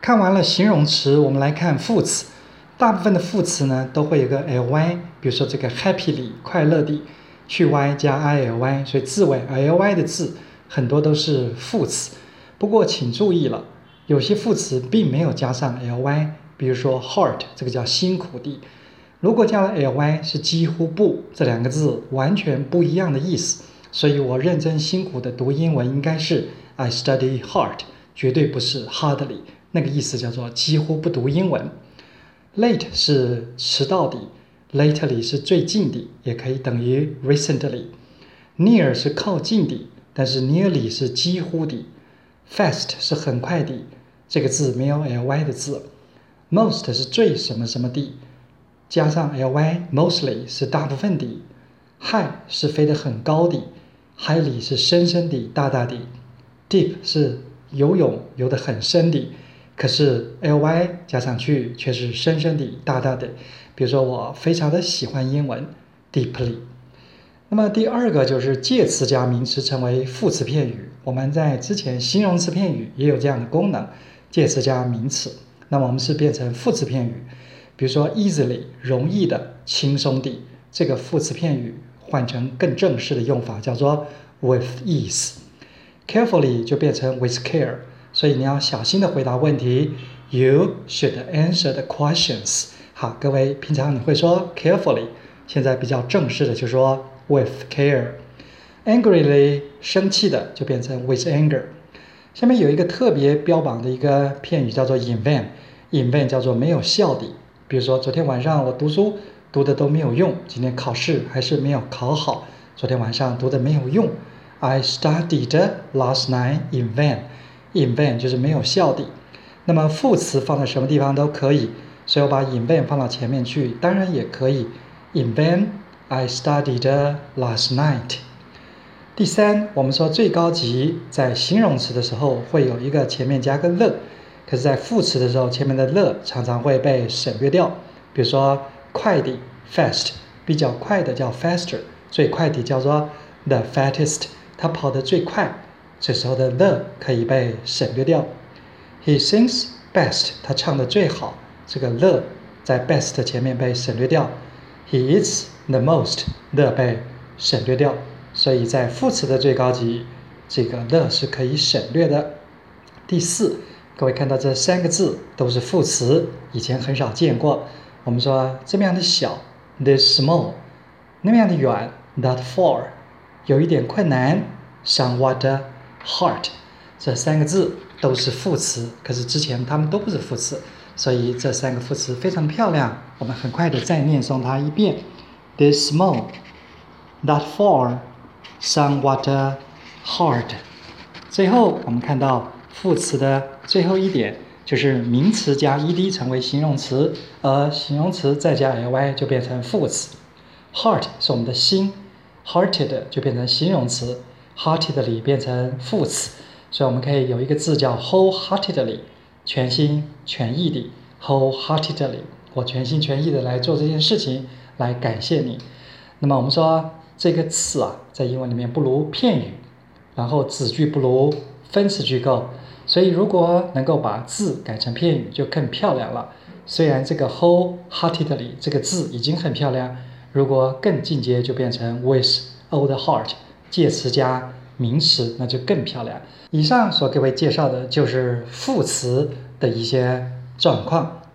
看完了形容词，我们来看副词。大部分的副词呢都会有个 ly， 比如说这个 happily 快乐地，去 y 加 ily， 所以字尾 ly 的字很多都是副词。不过请注意了，有些副词并没有加上 ly， 比如说 hard 这个叫辛苦地，如果加了 ly 是几乎不，这两个字完全不一样的意思。所以我认真辛苦的读英文应该是 I study hard， 绝对不是 hardly， 那个意思叫做几乎不读英文。Late 是迟到的 ，lately 是最近的，也可以等于 recently。Near 是靠近的，但是 nearly 是几乎的。Fast 是很快的，这个字没有 ly 的字。Most 是最什么什么的，加上 ly mostly 是大部分的。High 是飞得很高的， highly 是深深的大大的。Deep 是游泳游得很深的，可是 ly 加上去却是深深的大大的。比如说我非常的喜欢英文 deeply。那么第二个就是介词加名词成为副词片语，我们在之前形容词片语也有这样的功能，介词加名词，那么我们是变成副词片语。比如说 easily 容易的轻松的，这个副词片语换成更正式的用法叫做 with ease。Carefully 就变成 with care， 所以你要小心的回答问题。You should answer the questions。 好，各位平常你会说 carefully， 现在比较正式的就说 with care。Angrily 生气的就变成 with anger。下面有一个特别标榜的一个片语叫做 in vain， in vain 叫做没有效的。比如说昨天晚上我读书读的都没有用，今天考试还是没有考好，昨天晚上读的没有用。I studied last night in vain。 in vain 就是没有效的。那么副词放在什么地方都可以，所以我把 in vain 放到前面去，当然也可以 in vain I studied last night。 第三，我们说最高级在形容词的时候会有一个前面加个了，可是在副词的时候前面的了常常会被省略掉。比如说快的 fast， 比较快的叫 faster， 最快的叫做 the fattest， 他跑得最快，这时候的 the 可以被省略掉。He sings best， 他唱得最好，这个 the 在 best 前面被省略掉。He eats the most， the 被省略掉，所以在副词的最高级，这个 the 是可以省略的。第四，各位看到这三个字都是副词，以前很少见过。我们说这么样的小 this small， 那么样的远 that far， 有一点困难 somewhat hard， 这三个字都是副词，可是之前它们都不是副词，所以这三个副词非常漂亮。我们很快的再念诵它一遍 this small that far somewhat hard。 最后我们看到副词的最后一点就是名词加 ed 成为形容词，而形容词再加 ly 就变成副词。 Heart 是我们的心， hearted 就变成形容词， heartedly 变成副词，所以我们可以有一个字叫 wholeheartedly， 全心全意的 wholeheartedly， 我全心全意的来做这件事情，来感谢你。那么我们说这个词啊，在英文里面不如片语，然后子句不如分词句构，所以如果能够把字改成片语就更漂亮了。虽然这个 wholeheartedly 这个字已经很漂亮，如果更进阶就变成 with all the heart， 介词加名词，那就更漂亮。以上所给各位介绍的就是副词的一些状况。